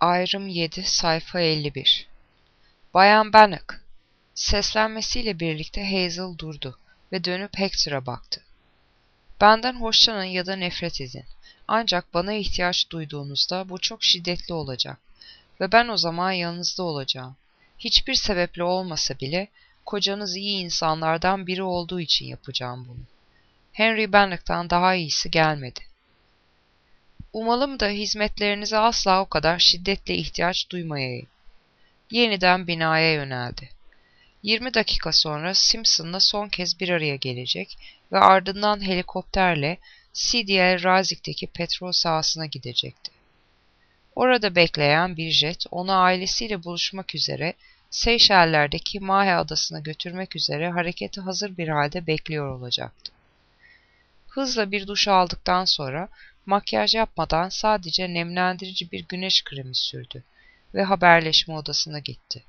Ayrım 7 sayfa 51. Bayan Bennet. Seslenmesiyle birlikte Hazel durdu ve dönüp Hector'a baktı. Benden hoşlanın ya da nefret edin. Ancak bana ihtiyaç duyduğunuzda bu çok şiddetli olacak ve ben o zaman yanınızda olacağım. Hiçbir sebeple olmasa bile kocanız iyi insanlardan biri olduğu için yapacağım bunu. Henry Bennet'tan daha iyisi gelmedi. Umalım da hizmetlerinize asla o kadar şiddetle ihtiyaç duymayayım. Yeniden binaya yöneldi. 20 dakika sonra Simpson'la son kez bir araya gelecek ve ardından helikopterle CDL Razik'teki petrol sahasına gidecekti. Orada bekleyen bir jet onu ailesiyle buluşmak üzere Seyşeller'deki Mahe adasına götürmek üzere harekete hazır bir halde bekliyor olacaktı. Hızla bir duş aldıktan sonra makyaj yapmadan sadece nemlendirici bir güneş kremi sürdü ve haberleşme odasına gitti.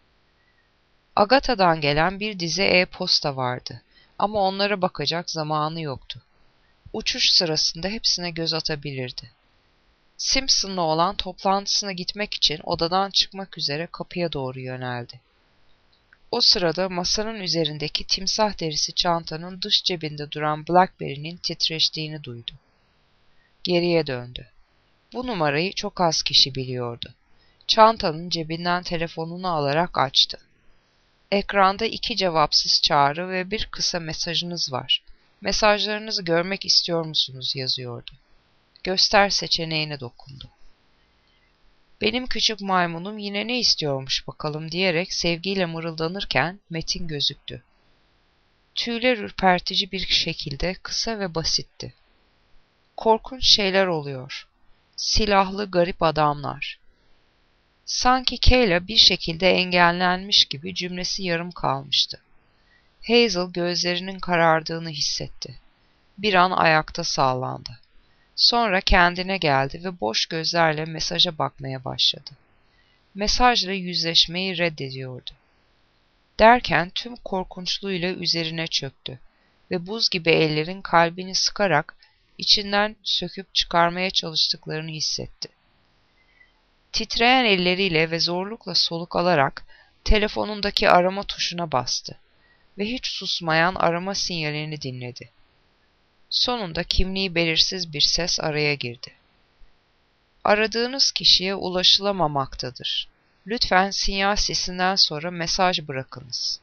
Agatha'dan gelen bir dizi e-posta vardı ama onlara bakacak zamanı yoktu. Uçuş sırasında hepsine göz atabilirdi. Simpson'la olan toplantısına gitmek için odadan çıkmak üzere kapıya doğru yöneldi. O sırada masanın üzerindeki timsah derisi çantanın dış cebinde duran BlackBerry'nin titreştiğini duydu. Geriye döndü. Bu numarayı çok az kişi biliyordu. Çantanın cebinden telefonunu alarak açtı. Ekranda 2 cevapsız çağrı ve bir kısa mesajınız var. Mesajlarınızı görmek istiyor musunuz yazıyordu. Göster seçeneğine dokundu. Benim küçük maymunum yine ne istiyormuş bakalım diyerek sevgiyle mırıldanırken metin gözüktü. Tüyler ürpertici bir şekilde kısa ve basitti. Korkunç şeyler oluyor. Silahlı garip adamlar. Sanki Kayla bir şekilde engellenmiş gibi cümlesi yarım kalmıştı. Hazel gözlerinin karardığını hissetti. Bir an ayakta sallandı. Sonra kendine geldi ve boş gözlerle mesaja bakmaya başladı. Mesajla yüzleşmeyi reddediyordu. Derken tüm korkunçluğuyla üzerine çöktü ve buz gibi ellerin kalbini sıkarak içinden söküp çıkarmaya çalıştıklarını hissetti. Titreyen elleriyle ve zorlukla soluk alarak telefonundaki arama tuşuna bastı ve hiç susmayan arama sinyalini dinledi. Sonunda kimliği belirsiz bir ses araya girdi. Aradığınız kişiye ulaşılamamaktadır. Lütfen sinyal sesinden sonra mesaj bırakınız.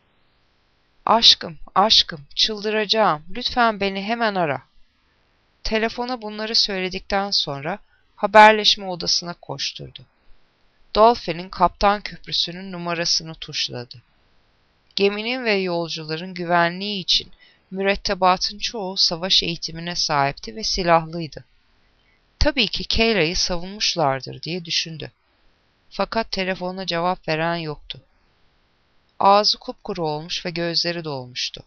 Aşkım, aşkım, çıldıracağım. Lütfen beni hemen ara. Telefona bunları söyledikten sonra haberleşme odasına koşturdu. Dolphin'in kaptan köprüsünün numarasını tuşladı. Geminin ve yolcuların güvenliği için mürettebatın çoğu savaş eğitimine sahipti ve silahlıydı. Tabii ki Kayla'yı savunmuşlardır diye düşündü. Fakat telefona cevap veren yoktu. Ağzı kupkuru olmuş ve gözleri dolmuştu.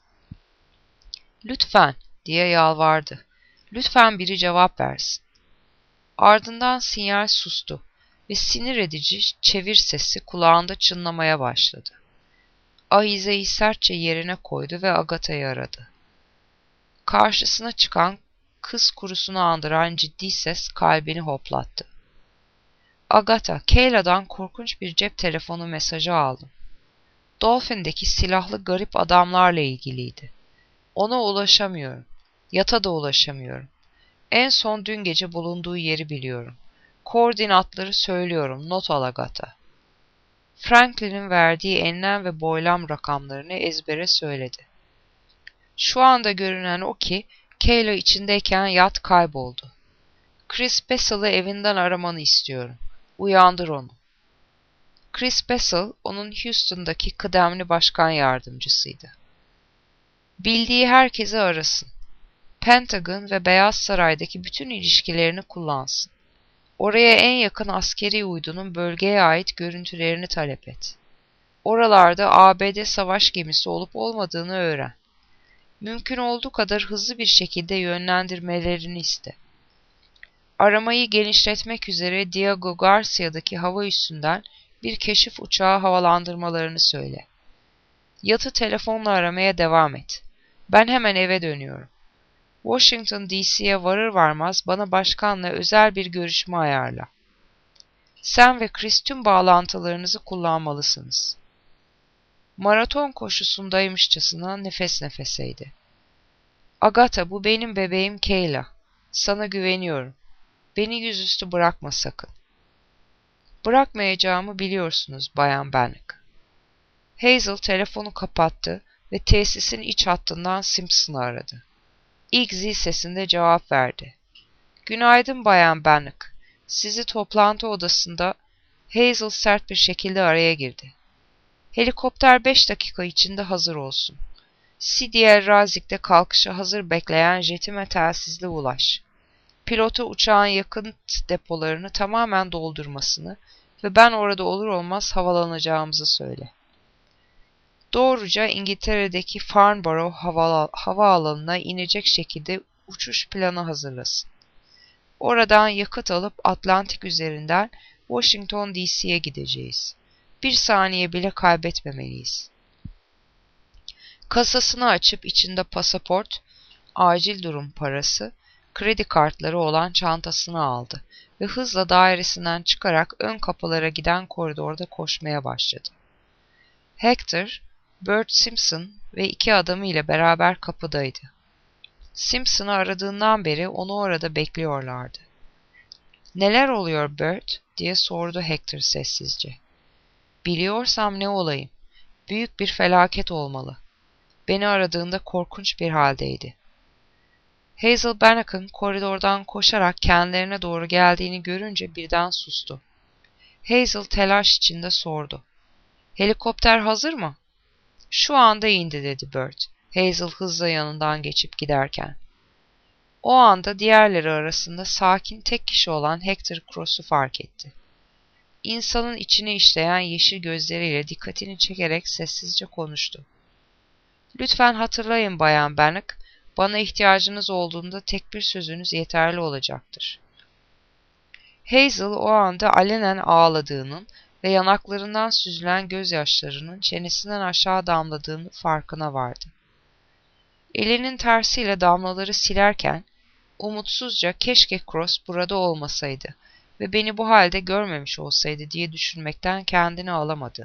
"Lütfen," diye yalvardı. "Lütfen biri cevap versin." Ardından sinyal sustu ve sinir edici çevir sesi kulağında çınlamaya başladı. Ahizeyi sertçe yerine koydu ve Agatha'yı aradı. Karşısına çıkan kız kurusunu andıran ciddi ses kalbini hoplattı. "Agatha, Kayla'dan korkunç bir cep telefonu mesajı aldım. Dolphin'deki silahlı garip adamlarla ilgiliydi. Ona ulaşamıyorum. Yata da ulaşamıyorum. En son dün gece bulunduğu yeri biliyorum. Koordinatları söylüyorum, not al Agatha." Franklin'in verdiği enlem ve boylam rakamlarını ezbere söyledi. Şu anda görünen o ki Kayla içindeyken yat kayboldu. Chris Bessel'ı evinden aramanı istiyorum. Uyandır onu. Chris Bessel, onun Houston'daki kıdemli başkan yardımcısıydı. Bildiği herkesi arasın. Pentagon ve Beyaz Saray'daki bütün ilişkilerini kullansın. Oraya en yakın askeri uydunun bölgeye ait görüntülerini talep et. Oralarda ABD savaş gemisi olup olmadığını öğren. Mümkün olduğu kadar hızlı bir şekilde yönlendirmelerini iste. Aramayı genişletmek üzere Diego Garcia'daki hava üssünden bir keşif uçağı havalandırmalarını söyle. Yatı telefonla aramaya devam et. Ben hemen eve dönüyorum. Washington DC'ye varır varmaz bana başkanla özel bir görüşme ayarla. Sen ve Chris tüm bağlantılarınızı kullanmalısınız. Maraton koşusundaymışçasına nefes nefeseydi. Agatha, bu benim bebeğim Kayla. Sana güveniyorum. Beni yüzüstü bırakma sakın. Bırakmayacağımı biliyorsunuz Bayan Benwick. Hazel telefonu kapattı ve tesisin iç hattından Simpson'ı aradı. İlk zil sesinde cevap verdi. Günaydın Bayan Benwick. Sizi toplantı odasında. Hazel sert bir şekilde araya girdi. Helikopter 5 dakika içinde hazır olsun. CDL Razik'te kalkışa hazır bekleyen jetime telsizle ulaş. Pilota uçağın yakıt depolarını tamamen doldurmasını ve ben orada olur olmaz havalanacağımızı söyle. Doğruca İngiltere'deki Farnborough havaalanına inecek şekilde uçuş planı hazırlasın. Oradan yakıt alıp Atlantik üzerinden Washington DC'ye gideceğiz. Bir saniye bile kaybetmemeliyiz. Kasasını açıp içinde pasaport, acil durum parası, kredi kartları olan çantasını aldı ve hızla dairesinden çıkarak ön kapılara giden koridorda koşmaya başladı. Hector, Bert Simpson ve 2 adamı ile beraber kapıdaydı. Simpson'ı aradığından beri onu orada bekliyorlardı. "Neler oluyor Bert?" diye sordu Hector sessizce. "Biliyorsam ne olayım? Büyük bir felaket olmalı. Beni aradığında korkunç bir haldeydi." Hazel Benwick'ın koridordan koşarak kendilerine doğru geldiğini görünce birden sustu. Hazel telaş içinde sordu. "Helikopter hazır mı?" "Şu anda indi," dedi Bert, Hazel hızla yanından geçip giderken. O anda diğerleri arasında sakin tek kişi olan Hector Cross'u fark etti. İnsanın içine işleyen yeşil gözleriyle dikkatini çekerek sessizce konuştu. "Lütfen hatırlayın Bayan Benwick, bana ihtiyacınız olduğunda tek bir sözünüz yeterli olacaktır." Hazel o anda alenen ağladığının ve yanaklarından süzülen gözyaşlarının çenesinden aşağı damladığını farkına vardı. Elinin tersiyle damlaları silerken, umutsuzca keşke Cross burada olmasaydı ve beni bu halde görmemiş olsaydı diye düşünmekten kendini alamadı.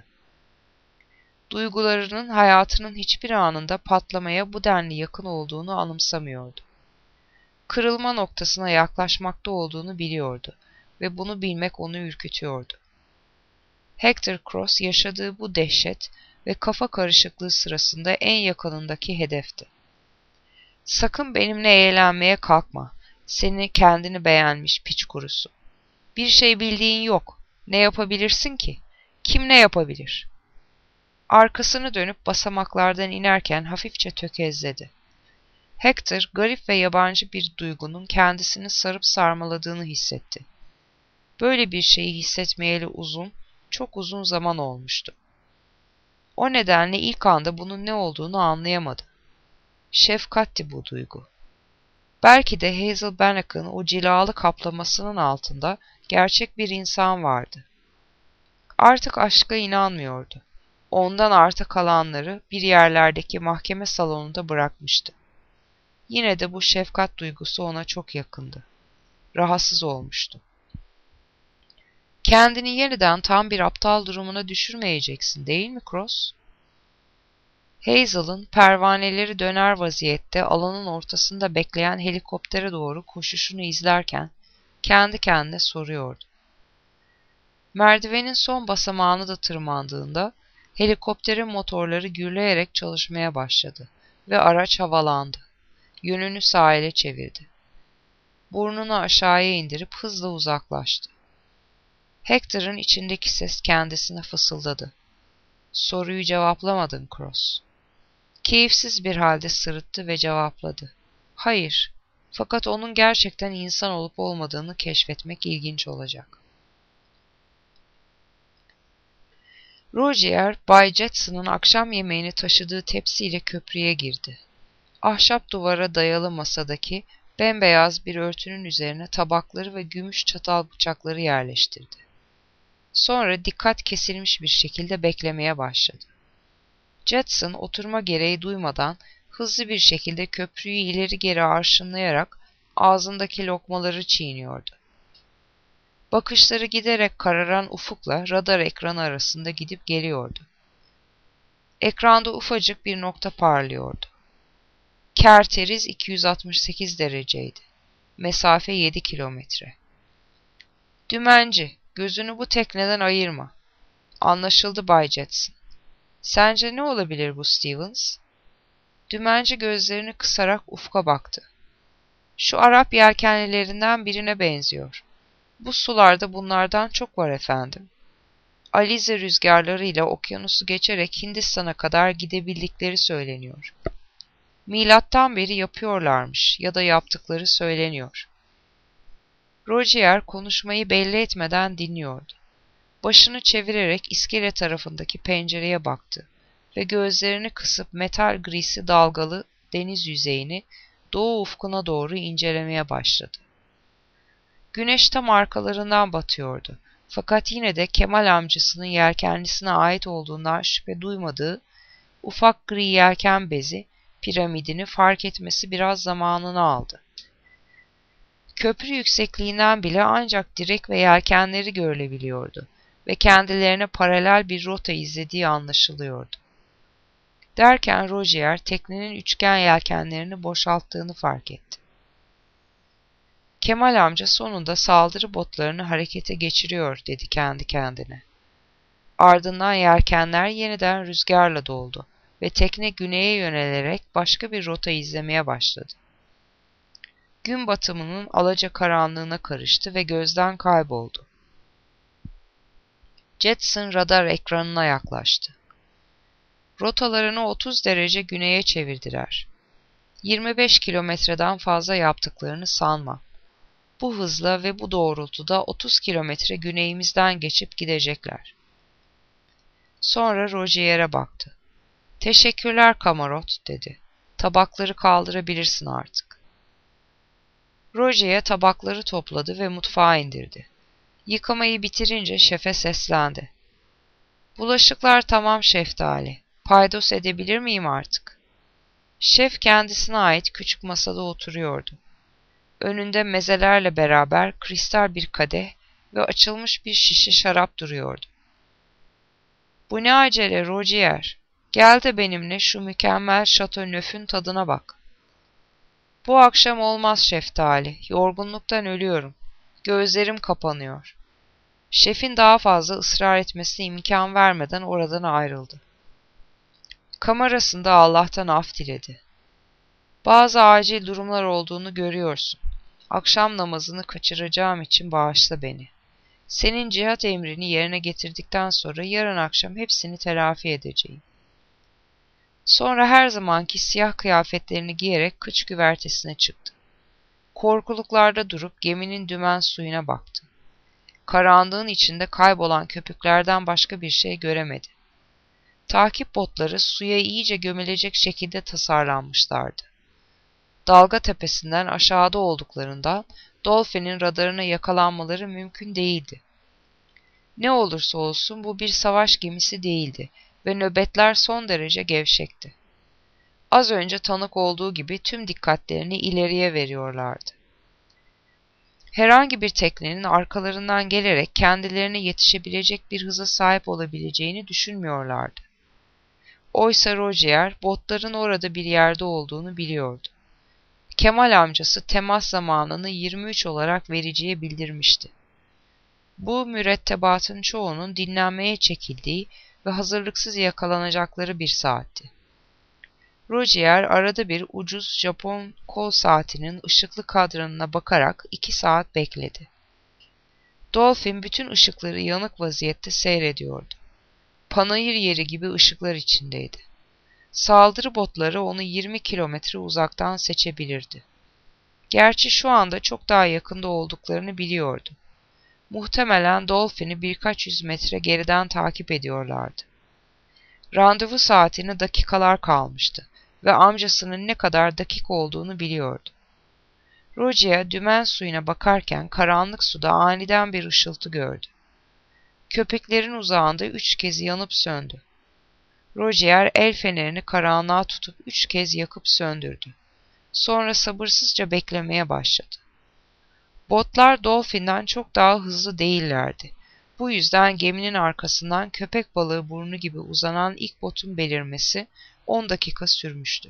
Duygularının hayatının hiçbir anında patlamaya bu denli yakın olduğunu anımsamıyordu. Kırılma noktasına yaklaşmakta olduğunu biliyordu ve bunu bilmek onu ürkütüyordu. Hector Cross yaşadığı bu dehşet ve kafa karışıklığı sırasında en yakınındaki hedefti. "Sakın benimle eğlenmeye kalkma. Seni kendini beğenmiş piç kurusu. Bir şey bildiğin yok. Ne yapabilirsin ki? Kim ne yapabilir?" Arkasını dönüp basamaklardan inerken hafifçe tökezledi. Hector, garip ve yabancı bir duygunun kendisini sarıp sarmaladığını hissetti. Böyle bir şeyi hissetmeyeli çok uzun zaman olmuştu. O nedenle ilk anda bunun ne olduğunu anlayamadı. Şefkatti bu duygu. Belki de Hazel Benwick'ın o cilalı kaplamasının altında gerçek bir insan vardı. Artık aşka inanmıyordu. Ondan arta kalanları bir yerlerdeki mahkeme salonunda bırakmıştı. Yine de bu şefkat duygusu ona çok yakındı. Rahatsız olmuştu. "Kendini yeniden tam bir aptal durumuna düşürmeyeceksin, değil mi Cross?" Hazel'ın pervaneleri döner vaziyette alanın ortasında bekleyen helikoptere doğru koşuşunu izlerken kendi kendine soruyordu. Merdivenin son basamağını da tırmandığında helikopterin motorları gürleyerek çalışmaya başladı ve araç havalandı. Yönünü sahile çevirdi. Burnunu aşağıya indirip hızla uzaklaştı. Hector'ın içindeki ses kendisine fısıldadı. "Soruyu cevaplamadın Cross." Keyifsiz bir halde sırıttı ve cevapladı. "Hayır, fakat onun gerçekten insan olup olmadığını keşfetmek ilginç olacak." Roger, Bay Jetson'ın akşam yemeğini taşıdığı tepsiyle köprüye girdi. Ahşap duvara dayalı masadaki bembeyaz bir örtünün üzerine tabakları ve gümüş çatal bıçakları yerleştirdi. Sonra dikkat kesilmiş bir şekilde beklemeye başladı. Jetson oturma gereği duymadan hızlı bir şekilde köprüyü ileri geri arşınlayarak ağzındaki lokmaları çiğniyordu. Bakışları giderek kararan ufukla radar ekranı arasında gidip geliyordu. Ekranda ufacık bir nokta parlıyordu. Kerteriz 268 dereceydi. Mesafe 7 kilometre. Dümenci, gözünü bu tekneden ayırma. Anlaşıldı Bay Jetson. Sence ne olabilir bu Stevens? Dümenci gözlerini kısarak ufka baktı. Şu Arap yelkenlilerinden birine benziyor. Bu sularda bunlardan çok var efendim. Alize rüzgarlarıyla okyanusu geçerek Hindistan'a kadar gidebildikleri söyleniyor. Milattan beri yapıyorlarmış ya da yaptıkları söyleniyor. Roger konuşmayı belli etmeden dinliyordu. Başını çevirerek iskele tarafındaki pencereye baktı ve gözlerini kısıp metal grisi dalgalı deniz yüzeyini doğu ufkuna doğru incelemeye başladı. Güneş tam arkalarından batıyordu. Fakat yine de Kemal amcasının yelkenlisine ait olduğundan şüphe duymadığı ufak gri yelken bezi piramidini fark etmesi biraz zamanını aldı. Köprü yüksekliğinden bile ancak direk ve yelkenleri görülebiliyordu ve kendilerine paralel bir rota izlediği anlaşılıyordu. Derken Roger teknenin üçgen yelkenlerini boşalttığını fark etti. Kemal amca sonunda saldırı botlarını harekete geçiriyor dedi kendi kendine. Ardından yelkenler yeniden rüzgarla doldu ve tekne güneye yönelerek başka bir rota izlemeye başladı. Gün batımının alacakaranlığına karıştı ve gözden kayboldu. Jetson radar ekranına yaklaştı. Rotalarını 30 derece güneye çevirdiler. 25 kilometreden fazla yaptıklarını sanma. Bu hızla ve bu doğrultuda 30 kilometre güneyimizden geçip gidecekler. Sonra Roger'e baktı. Teşekkürler Kamarot dedi. Tabakları kaldırabilirsin artık. Roger tabakları topladı ve mutfağa indirdi. Yıkamayı bitirince şefe seslendi. Bulaşıklar tamam Şeftali. Paydos edebilir miyim artık? Şef kendisine ait küçük masada oturuyordu. Önünde mezelerle beraber kristal bir kadeh ve açılmış bir şişe şarap duruyordu. Bu ne acele Roger? Gel de benimle şu mükemmel Şatonöf'ün tadına bak. Bu akşam olmaz Şeftali. Yorgunluktan ölüyorum. Gözlerim kapanıyor. Şefin daha fazla ısrar etmesine imkan vermeden oradan ayrıldı. Kamerasında Allah'tan af diledi. Bazı acil durumlar olduğunu görüyorsun. Akşam namazını kaçıracağım için bağışla beni. Senin cihat emrini yerine getirdikten sonra yarın akşam hepsini telafi edeceğim. Sonra her zamanki siyah kıyafetlerini giyerek kıç güvertesine çıktı. Korkuluklarda durup geminin dümen suyuna baktı. Karanlığın içinde kaybolan köpüklerden başka bir şey göremedi. Takip botları suya iyice gömülecek şekilde tasarlanmışlardı. Dalga tepesinden aşağıda olduklarından Dolphin'in radarına yakalanmaları mümkün değildi. Ne olursa olsun bu bir savaş gemisi değildi ve nöbetler son derece gevşekti. Az önce tanık olduğu gibi tüm dikkatlerini ileriye veriyorlardı. Herhangi bir teknenin arkalarından gelerek kendilerine yetişebilecek bir hıza sahip olabileceğini düşünmüyorlardı. Oysa Roger botların orada bir yerde olduğunu biliyordu. Kemal amcası temas zamanını 23 olarak vericiye bildirmişti. Bu mürettebatın çoğunun dinlenmeye çekildiği ve hazırlıksız yakalanacakları bir saatti. Roger arada bir ucuz Japon kol saatinin ışıklı kadranına bakarak 2 saat bekledi. Dolphin bütün ışıkları yanık vaziyette seyrediyordu. Panayır yeri gibi ışıklar içindeydi. Saldırı botları onu 20 kilometre uzaktan seçebilirdi. Gerçi şu anda çok daha yakında olduklarını biliyordu. Muhtemelen Dolphin'i birkaç yüz metre geriden takip ediyorlardı. Randevu saatine dakikalar kalmıştı ve amcasının ne kadar dakik olduğunu biliyordu. Roger dümen suyuna bakarken karanlık suda aniden bir ışıltı gördü. Köpeklerin uzağında 3 kez yanıp söndü. Roger el fenerini karanlığa tutup 3 kez yakıp söndürdü. Sonra sabırsızca beklemeye başladı. Botlar Dolphin'den çok daha hızlı değillerdi. Bu yüzden geminin arkasından köpek balığı burnu gibi uzanan ilk botun belirmesi 10 dakika sürmüştü.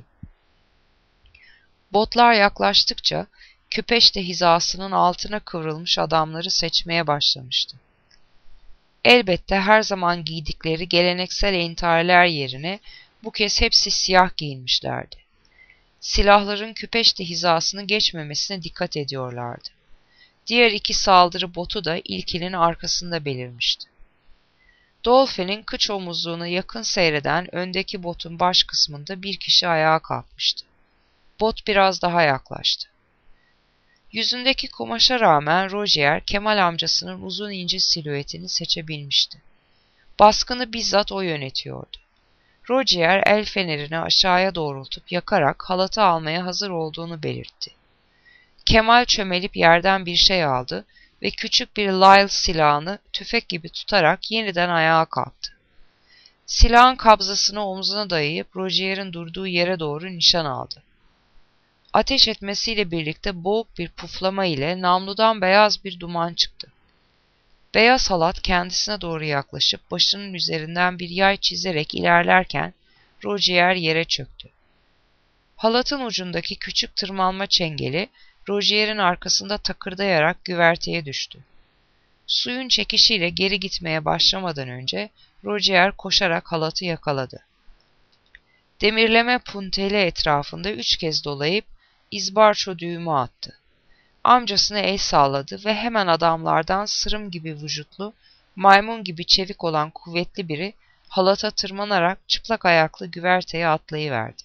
Botlar yaklaştıkça küpeş de hizasının altına kıvrılmış adamları seçmeye başlamıştı. Elbette her zaman giydikleri geleneksel entireler yerine bu kez hepsi siyah giyinmişlerdi. Silahların küpeş de hizasını geçmemesine dikkat ediyorlardı. Diğer iki saldırı botu da ilkinin arkasında belirmişti. Dolphin'in kıç omuzluğunu yakın seyreden öndeki botun baş kısmında bir kişi ayağa kalkmıştı. Bot biraz daha yaklaştı. Yüzündeki kumaşa rağmen Roger, Kemal amcasının uzun ince silüetini seçebilmişti. Baskını bizzat o yönetiyordu. Roger el fenerini aşağıya doğrultup yakarak halatı almaya hazır olduğunu belirtti. Kemal çömelip yerden bir şey aldı ve küçük bir Lyle silahını tüfek gibi tutarak yeniden ayağa kalktı. Silahın kabzasını omzuna dayayıp Roger'in durduğu yere doğru nişan aldı. Ateş etmesiyle birlikte boğuk bir puflama ile namludan beyaz bir duman çıktı. Beyaz halat kendisine doğru yaklaşıp başının üzerinden bir yay çizerek ilerlerken Roger yere çöktü. Halatın ucundaki küçük tırmanma çengeli Roger'in arkasında takırdayarak güverteye düştü. Suyun çekişiyle geri gitmeye başlamadan önce Roger koşarak halatı yakaladı. Demirleme punteli etrafında 3 kez dolayıp izbarço düğümü attı. Amcasına el salladı ve hemen adamlardan sırım gibi vücutlu, maymun gibi çevik olan kuvvetli biri halata tırmanarak çıplak ayaklı güverteye atlayıverdi.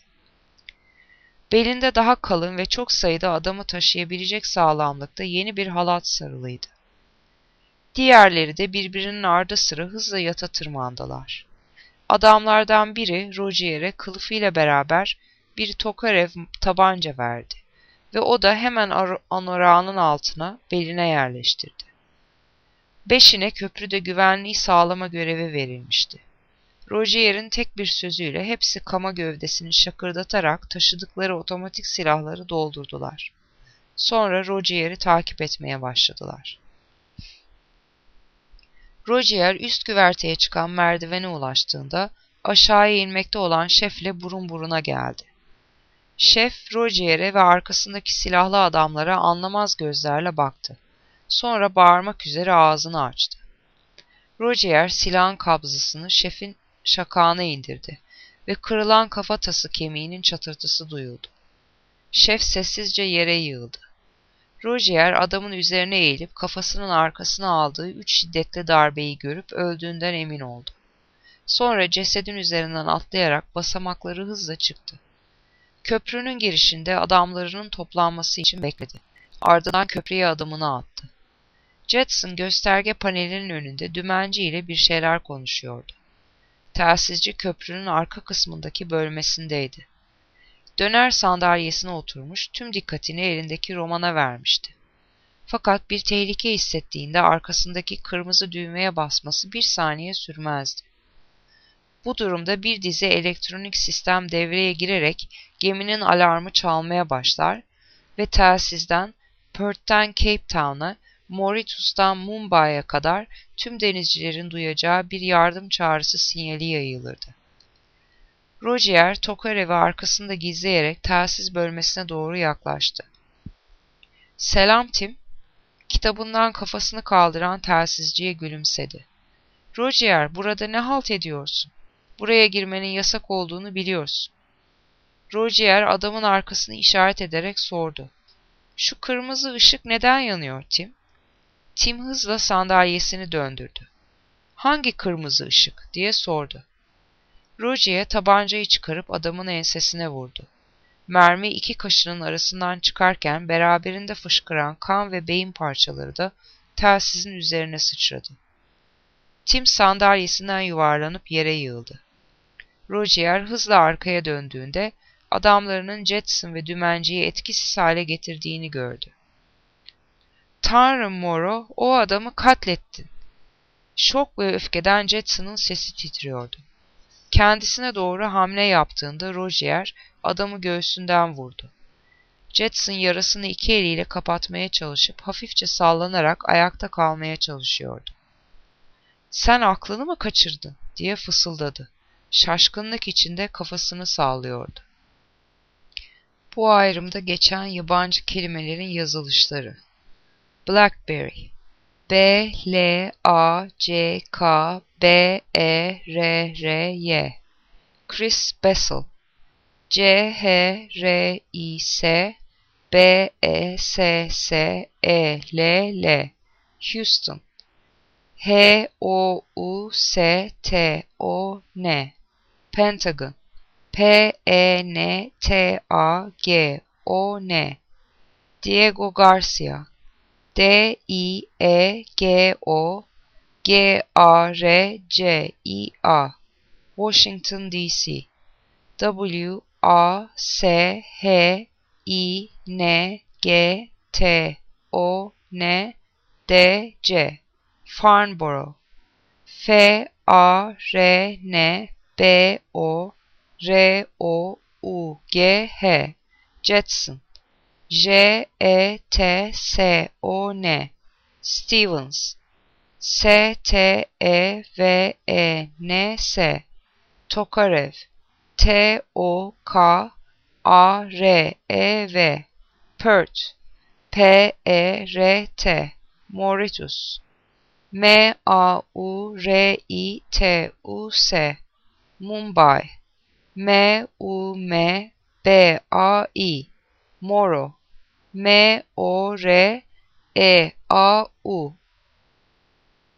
Belinde daha kalın ve çok sayıda adamı taşıyabilecek sağlamlıkta yeni bir halat sarılıydı. Diğerleri de birbirinin ardı sıra hızla yata tırmandılar. Adamlardan biri Roger'e kılıfıyla beraber bir Tokarev tabanca verdi ve o da hemen anorağının altına beline yerleştirdi. Beşine köprüde güvenliği sağlama görevi verilmişti. Roger'in tek bir sözüyle hepsi kama gövdesini şakırdatarak taşıdıkları otomatik silahları doldurdular. Sonra Roger'i takip etmeye başladılar. Roger üst güverteye çıkan merdivene ulaştığında aşağıya inmekte olan şefle burun buruna geldi. Şef Roger'e ve arkasındaki silahlı adamlara anlamaz gözlerle baktı. Sonra bağırmak üzere ağzını açtı. Roger silahın kabzasını şefin şakağına indirdi ve kırılan kafatası kemiğinin çatırtısı duyuldu. Şef sessizce yere yığıldı. Roger adamın üzerine eğilip kafasının arkasına aldığı 3 şiddetli darbeyi görüp öldüğünden emin oldu. Sonra cesedin üzerinden atlayarak basamakları hızla çıktı. Köprünün girişinde adamlarının toplanması için bekledi. Ardından köprüye adımını attı. Jetson gösterge panelinin önünde dümenci ile bir şeyler konuşuyordu. Telsizci köprünün arka kısmındaki bölmesindeydi. Döner sandalyesine oturmuş tüm dikkatini elindeki romana vermişti. Fakat bir tehlike hissettiğinde arkasındaki kırmızı düğmeye basması bir saniye sürmezdi. Bu durumda bir dizi elektronik sistem devreye girerek geminin alarmı çalmaya başlar ve telsizden Perth'ten Cape Town'a, Mauritius'tan Mumbai'ye kadar tüm denizcilerin duyacağı bir yardım çağrısı sinyali yayılırdı. Roger, Tokarev'i arkasında gizleyerek telsiz bölmesine doğru yaklaştı. "Selam Tim." Kitabından kafasını kaldıran telsizciye gülümsedi. "Roger, burada ne halt ediyorsun? Buraya girmenin yasak olduğunu biliyorsun." Roger adamın arkasını işaret ederek sordu. "Şu kırmızı ışık neden yanıyor Tim?" Tim hızla sandalyesini döndürdü. "Hangi kırmızı ışık?" diye sordu. Roger tabancayı çıkarıp adamın ensesine vurdu. Mermi iki kaşının arasından çıkarken beraberinde fışkıran kan ve beyin parçaları da telsizin üzerine sıçradı. Tim sandalyesinden yuvarlanıp yere yığıldı. Roger hızla arkaya döndüğünde adamlarının Jetson ve dümenciyi etkisiz hale getirdiğini gördü. "Tanrım Moro, o adamı katlettin." Şok ve öfkeden Jetson'ın sesi titriyordu. Kendisine doğru hamle yaptığında Roger adamı göğsünden vurdu. Jetson yarasını iki eliyle kapatmaya çalışıp hafifçe sallanarak ayakta kalmaya çalışıyordu. "Sen aklını mı kaçırdın?" diye fısıldadı. Şaşkınlık içinde kafasını sallıyordu. Bu ayrımda geçen yabancı kelimelerin yazılışları: Blackberry, Blackberry, Chris Bessel, Chris Bessel, Houston, Houston, Pentagon, Pentagon, Diego Garcia, Diegogarcia, Washington D.C., Washington, Farnborough, Farnborough, Jetson, Jetson, Stevens, Stevens, Tokarev, Tokarev, Pert, Pert, Mauritius, Mauritius, Mumbai, Mumbai, Moro,